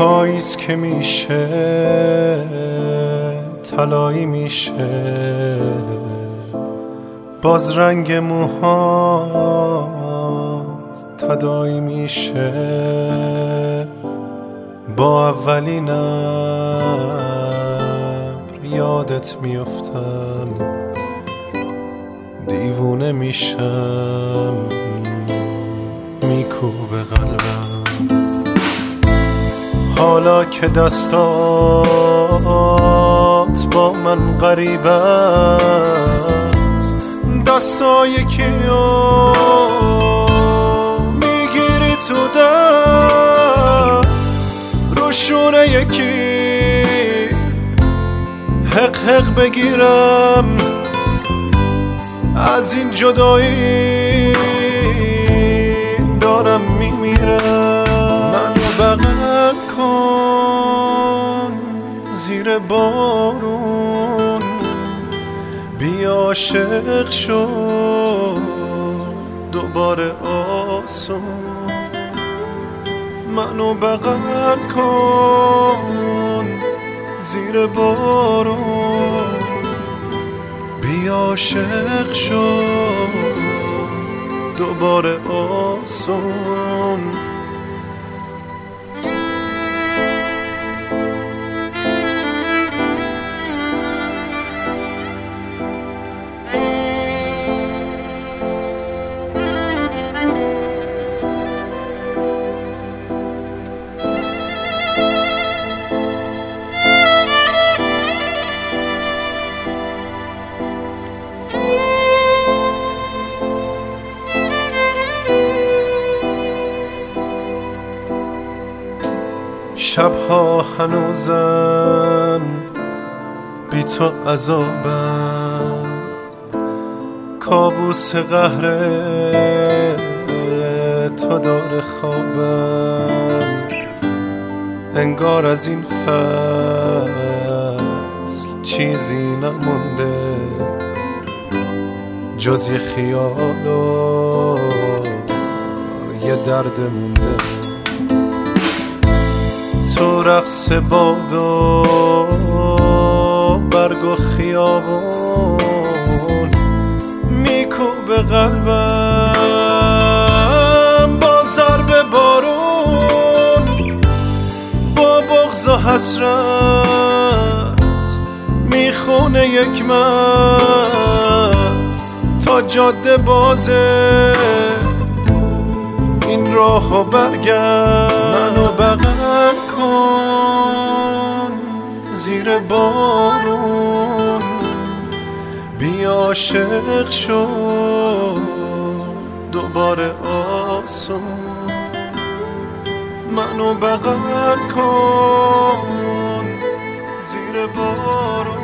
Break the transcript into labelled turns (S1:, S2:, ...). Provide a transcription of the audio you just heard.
S1: پاییز که میشه طلایی میشه، باز رنگ موهات تداعی میشه. با اولین ابر یادت میفتم، دیوونه میشم، میکوبه قلبم. حالا که دستات با من غریب است، دستای کیو میگیری تو دست، روشونه یکی حق حق بگیرم از این جدایی دارم میمیرم. منو بغل کن زیر بارون، بیا عاشق شو دوباره آسون. منو بغل کن زیر بارون، بیا عاشق شو دوباره آسون. شبها هنوزم بی تو عذابم، کابوس قهر تو داره خوابم. انگار از این فصل چیزی نمونده جز یه خیال و یه درد مونده. تو رقص باد و برگ و خیابون میکوبه قلبم با ضرب بارون. با بغض و حسرت میخونه یک مرد تا جاده بازه این راهو برگرد. منو بغل کن زیر بارون، بیا عاشق شو دوباره آسون. منو بغل کن زیر بارون.